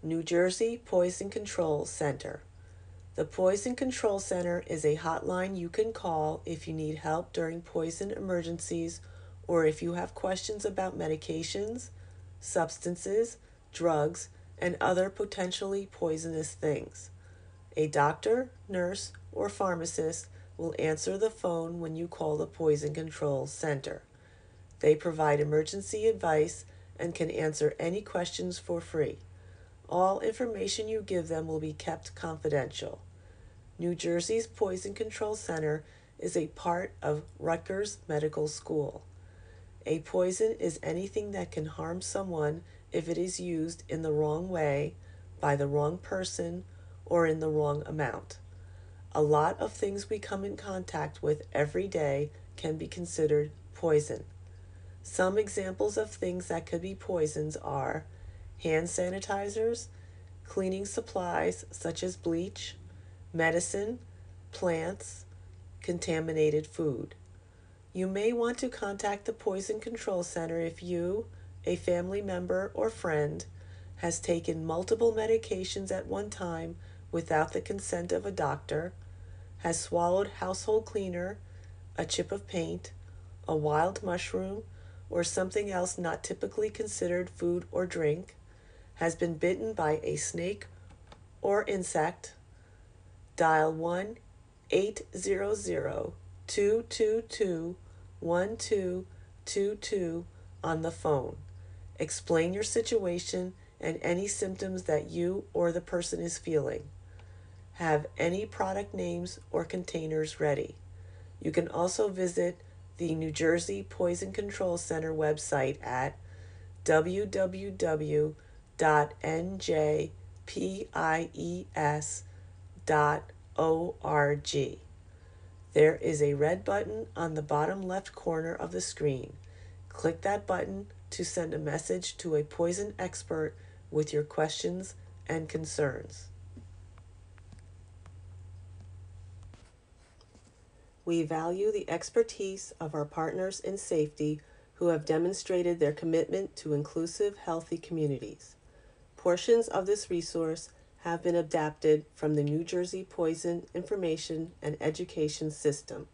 New Jersey Poison Control Center. The Poison Control Center is a hotline you can call if you need help during poison emergencies or if you have questions about medications, substances, drugs, and other potentially poisonous things. A doctor, nurse, or pharmacist will answer the phone when you call the Poison Control Center. They provide emergency advice and can answer any questions for free. All information you give them will be kept confidential. New Jersey's Poison Control Center is a part of Rutgers Medical School. A poison is anything that can harm someone if it is used in the wrong way, by the wrong person, or in the wrong amount. A lot of things we come in contact with every day can be considered poison. Some examples of things that could be poisons are hand sanitizers, cleaning supplies such as bleach, medicine, plants, contaminated food. You may want to contact the Poison Control Center if you, a family member or friend, has taken multiple medications at one time without the consent of a doctor, has swallowed household cleaner, a chip of paint, a wild mushroom, or something else not typically considered food or drink, has been bitten by a snake or insect. Dial 1-800-222-1222 on the phone. Explain your situation and any symptoms that you or the person is feeling. Have any product names or containers ready. You can also visit the New Jersey Poison Control Center website at www.njpies.org. There is a red button on the bottom left corner of the screen. Click that button to send a message to a poison expert with your questions and concerns. We value the expertise of our partners in safety who have demonstrated their commitment to inclusive, healthy communities. Portions of this resource have been adapted from the New Jersey Poison Information and Education System,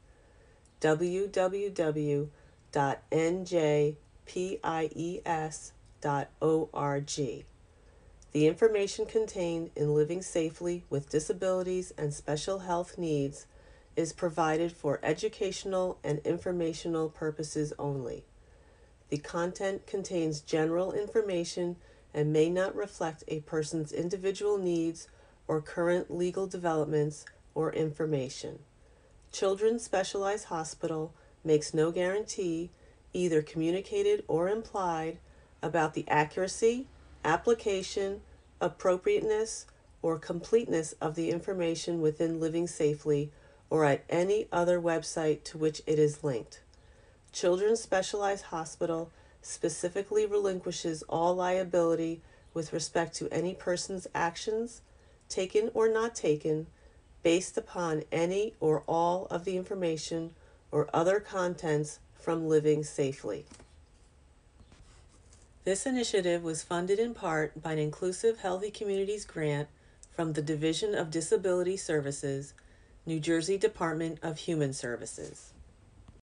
www.njpies.org. The information contained in Living Safely with Disabilities and Special Health Needs is provided for educational and informational purposes only. The content contains general information and may not reflect a person's individual needs or current legal developments or information. Children's Specialized Hospital makes no guarantee, either communicated or implied, about the accuracy, application, appropriateness, or completeness of the information within Living Safely or at any other website to which it is linked. Children's Specialized Hospital specifically relinquishes all liability with respect to any person's actions, taken or not taken, based upon any or all of the information or other contents from Living Safely. This initiative was funded in part by an Inclusive Healthy Communities grant from the Division of Disability Services, New Jersey Department of Human Services.